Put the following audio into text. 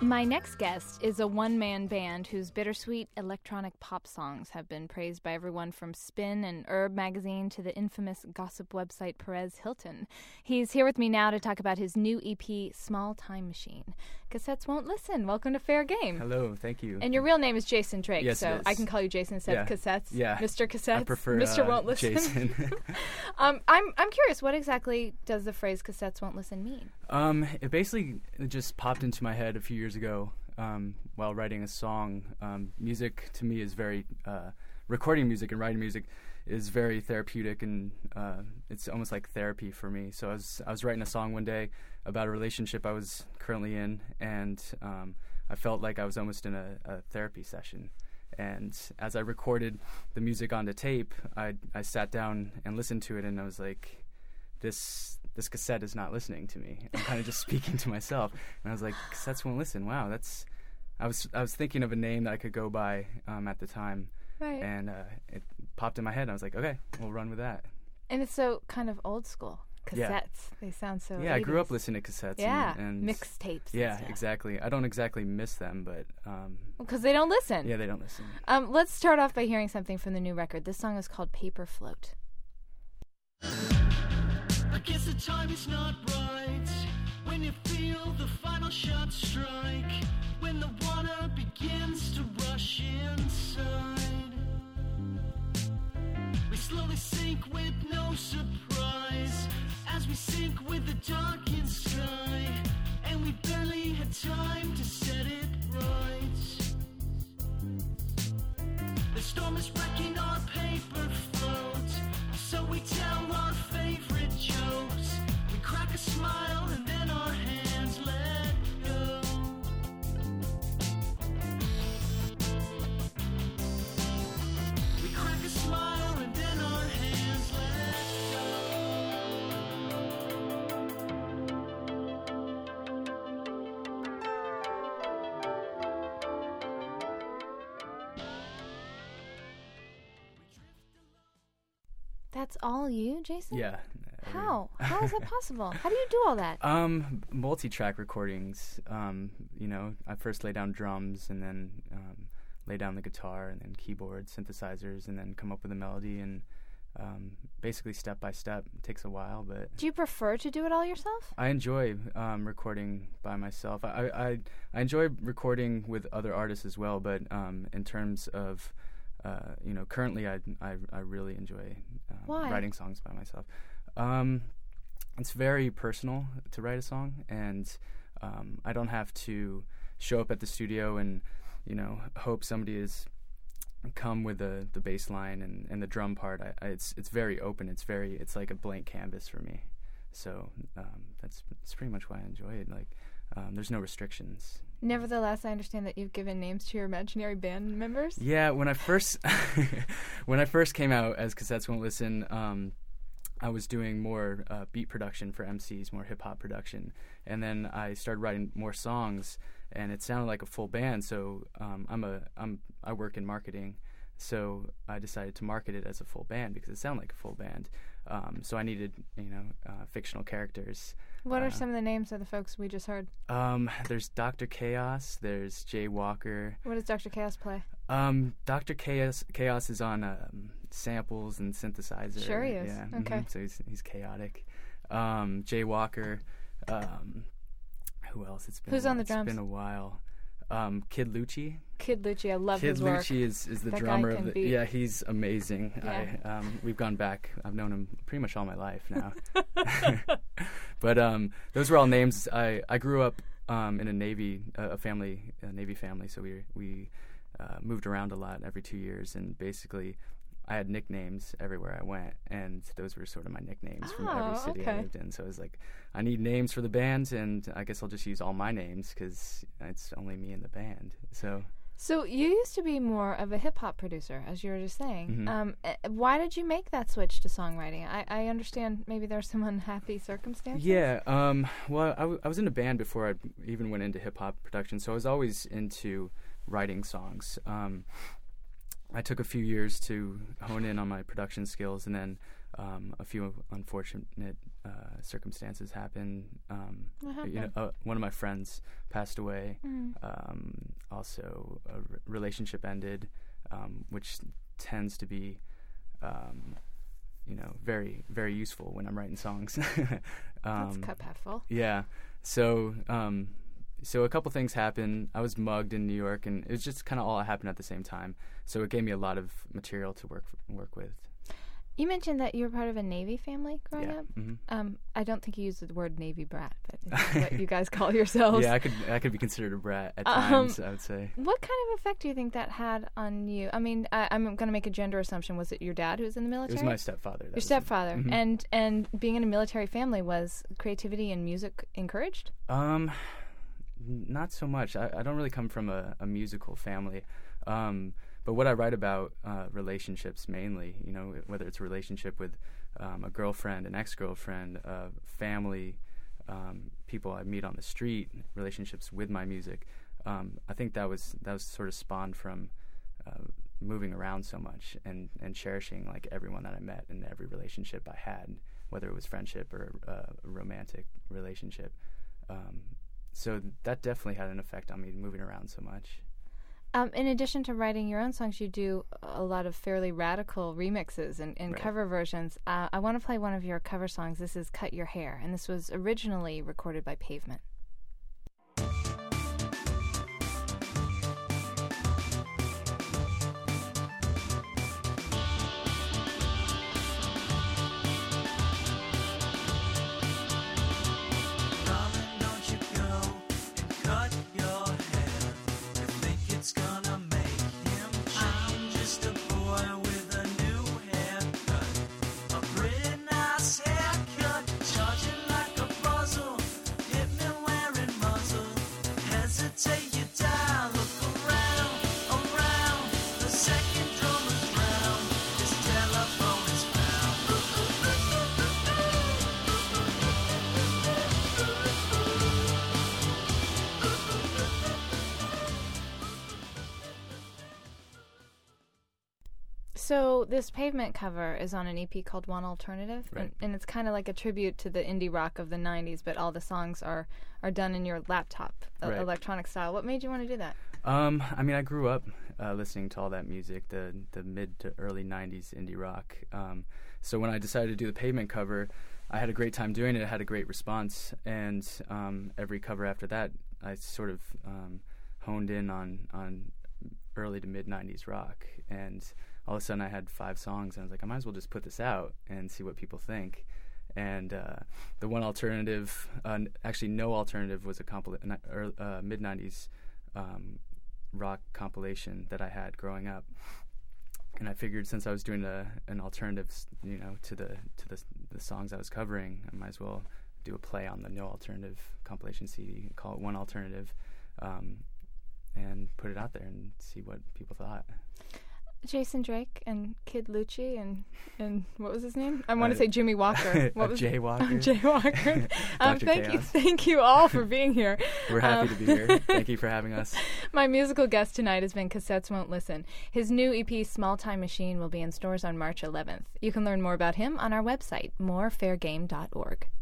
My next guest is a one-man band whose bittersweet electronic pop songs have been praised by everyone from Spin and Herb magazine to the infamous gossip website Perez Hilton. He's here with me now to talk about his new EP, Small Time Machine. Cassettes Won't Listen. Welcome to Fair Game. Hello, thank you. And your real name is Jason Drake, yes, so I can call you Jason instead of Cassettes. Yeah. Mr. Cassettes. I prefer Mr. Won't Listen. Jason. I'm curious, what exactly does the phrase Cassettes Won't Listen mean? It basically just popped into my head a few years ago while writing a song. Music to me is very recording music and writing music is very therapeutic, and it's almost like therapy for me. So I was writing a song one day about a relationship I was currently in, and I felt like I was almost in a therapy session. And as I recorded the music onto tape, I sat down and listened to it, and I was like, this cassette is not listening to me. I'm kind of just speaking to myself. And I was like, cassettes won't listen. Wow, I was thinking of a name that I could go by at the time. Right. And it popped in my head. And I was like, okay, we'll run with that. And it's so kind of old school. Cassettes. Yeah. They sound so 80s. I grew up listening to cassettes. Yeah, and mixtapes. Yeah, exactly. I don't exactly miss them, but... because they don't listen. Yeah, they don't listen. Let's start off by hearing something from the new record. This song is called Paper Float. I guess the time is not right when you feel the final shot strike, when the water begins to rush inside. We slowly sink with no surprise as we sink with the darkened sky, and we barely had time to set it right. The storm is wrecking our paper float, so we tell our favorite jokes. We crack a smile and then our hands let go. We crack a smile and then our hands let That's all you, Jason? Yeah. How? How is that possible? How do you do all that? Multi-track recordings. I first lay down drums and then lay down the guitar and then keyboards, synthesizers, and then come up with a melody, and basically step by step. It takes a while, but... Do you prefer to do it all yourself? I enjoy recording by myself. I enjoy recording with other artists as well, but in terms of... currently I really enjoy writing songs by myself. It's very personal to write a song, and I don't have to show up at the studio and, hope somebody is come with the bass line and the drum part. It's very open. It's like a blank canvas for me. So that's pretty much why I enjoy it. Like, there's no restrictions. Nevertheless, I understand that you've given names to your imaginary band members. Yeah, when I first came out as Cassettes Won't Listen, I was doing more beat production for MCs, more hip hop production, and then I started writing more songs, and it sounded like a full band. So I work in marketing, so I decided to market it as a full band because it sounded like a full band. So I needed fictional characters. What are some of the names of the folks we just heard? There's Dr. Chaos. There's Jay Walker. What does Dr. Chaos play? Dr. Chaos is on samples and synthesizer. Sure he is. Yeah. Okay. So he's chaotic. Jay Walker. Who else? Who's on the drums? It's been a while. Kid Lucci. Kid Lucci, I love his work. Kid Lucci is the that drummer guy can of beat. Yeah, he's amazing. Yeah. We've gone back. I've known him pretty much all my life now. But those were all names. I grew up in a Navy family, so we moved around a lot every 2 years, and basically I had nicknames everywhere I went, and those were sort of my nicknames from every city I lived in. So I was like, I need names for the band, and I guess I'll just use all my names because it's only me in the band. So you used to be more of a hip-hop producer, as you were just saying. Mm-hmm. Why did you make that switch to songwriting? I understand maybe there's some unhappy circumstances. Yeah, well, I was in a band before I even went into hip-hop production, so I was always into writing songs. I took a few years to hone in on my production skills, and then a few unfortunate circumstances happened. What happened? One of my friends passed away. Also, a relationship ended, which tends to be, very, very useful when I'm writing songs. That's cup half full. Yeah. So a couple things happened. I was mugged in New York, and it was just kind of all happened at the same time. So it gave me a lot of material to work with. You mentioned that you were part of a Navy family growing up. Mm-hmm. I don't think you used the word Navy brat, but it's what you guys call yourselves. Yeah, I could be considered a brat at times, I would say. What kind of effect do you think that had on you? I mean, I'm going to make a gender assumption. Was it your dad who was in the military? It was my stepfather. Your stepfather. Mm-hmm. And being in a military family, was creativity and music encouraged? Not so much. I don't really come from a musical family. But what I write about, relationships mainly, whether it's a relationship with a girlfriend, an ex-girlfriend, family, people I meet on the street, relationships with my music. I think that was sort of spawned from moving around so much and cherishing like everyone that I met and every relationship I had, whether it was friendship or a romantic relationship. So that definitely had an effect on me, moving around so much. In addition to writing your own songs, you do a lot of fairly radical remixes and Right. cover versions. I want to play one of your cover songs. This is Cut Your Hair, and this was originally recorded by Pavement. Darling, don't you go and cut your hair. You think it's gonna make him change? I'm just a boy with a new haircut, a pretty nice haircut, charging like a puzzle. Hit me wearing muzzle. Hesitate, you die. Look around, around. The second drum is round. This telephone is found. So this Pavement cover is on an EP called One Alternative, Right. and it's kind of like a tribute to the indie rock of the 90s, but all the songs are done in your laptop, Right. electronic style. What made you want to do that? I grew up listening to all that music, the mid to early 90s indie rock. So when I decided to do the Pavement cover, I had a great time doing it. I had a great response, and every cover after that, I sort of honed in on early to mid 90s rock. And all of a sudden, I had 5 songs, and I was like, I might as well just put this out and see what people think. And the One Alternative, actually No Alternative, was a mid 90s rock compilation that I had growing up. And I figured since I was doing an alternative, to the songs I was covering, I might as well do a play on the No Alternative compilation CD, call it One Alternative, and put it out there and see what people thought. Jason Drake and Kid Lucci and what was his name? I want to say Jimmy Walker. What was Jay Walker. Jay Walker. Dr. Thank you all for being here. We're happy to be here. Thank you for having us. My musical guest tonight has been Cassettes Won't Listen. His new EP, Small Time Machine, will be in stores on March 11th. You can learn more about him on our website, morefairgame.org.